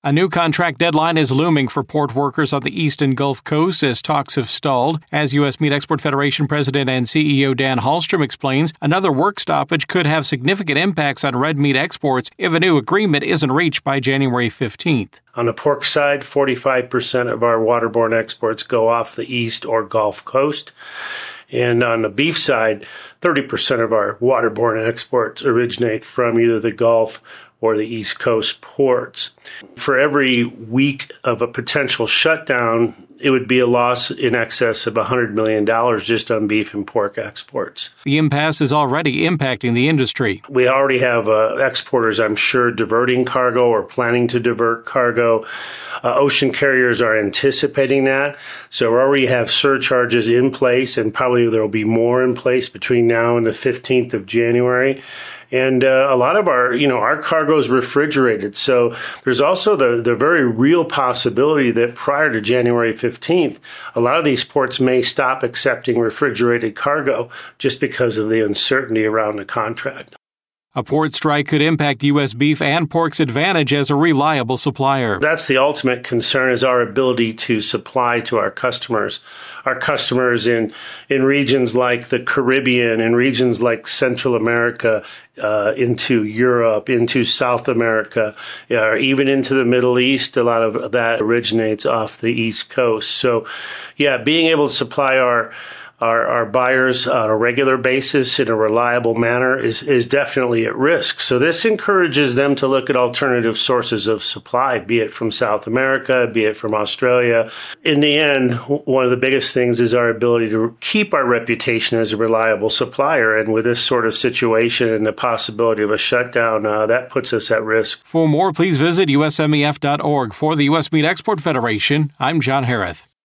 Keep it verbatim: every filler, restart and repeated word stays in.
A new contract deadline is looming for port workers on the East and Gulf Coast as talks have stalled. As U S. Meat Export Federation President and C E O Dan Hallstrom explains, another work stoppage could have significant impacts on red meat exports if a new agreement isn't reached by January fifteenth. On the pork side, forty-five percent of our waterborne exports go off the East or Gulf Coast. And on the beef side, thirty percent of our waterborne exports originate from either the Gulf or the East Coast ports. For every week of a potential shutdown, it would be a loss in excess of one hundred million dollars just on beef and pork exports. The impasse is already impacting the industry. We already have uh, exporters, I'm sure, diverting cargo or planning to divert cargo. Uh, ocean carriers are anticipating that. So we already have surcharges in place, and probably there will be more in place between now and the fifteenth of January. And uh, a lot of our, you know, our cargo is refrigerated. So there's also the, the very real possibility that prior to January fifteenth, a lot of these ports may stop accepting refrigerated cargo just because of the uncertainty around the contract. A port strike could impact U S beef and pork's advantage as a reliable supplier. That's the ultimate concern, is our ability to supply to our customers. Our customers in, in regions like the Caribbean, in regions like Central America, uh, into Europe, into South America, or even into the Middle East. A lot of that originates off the East Coast. So, yeah, being able to supply our Our, our buyers on a regular basis in a reliable manner is, is definitely at risk. So this encourages them to look at alternative sources of supply, be it from South America, be it from Australia. In the end, one of the biggest things is our ability to keep our reputation as a reliable supplier. And with this sort of situation and the possibility of a shutdown, uh, that puts us at risk. For more, please visit U S M E F dot org. For the U S. Meat Export Federation, I'm John Harrith.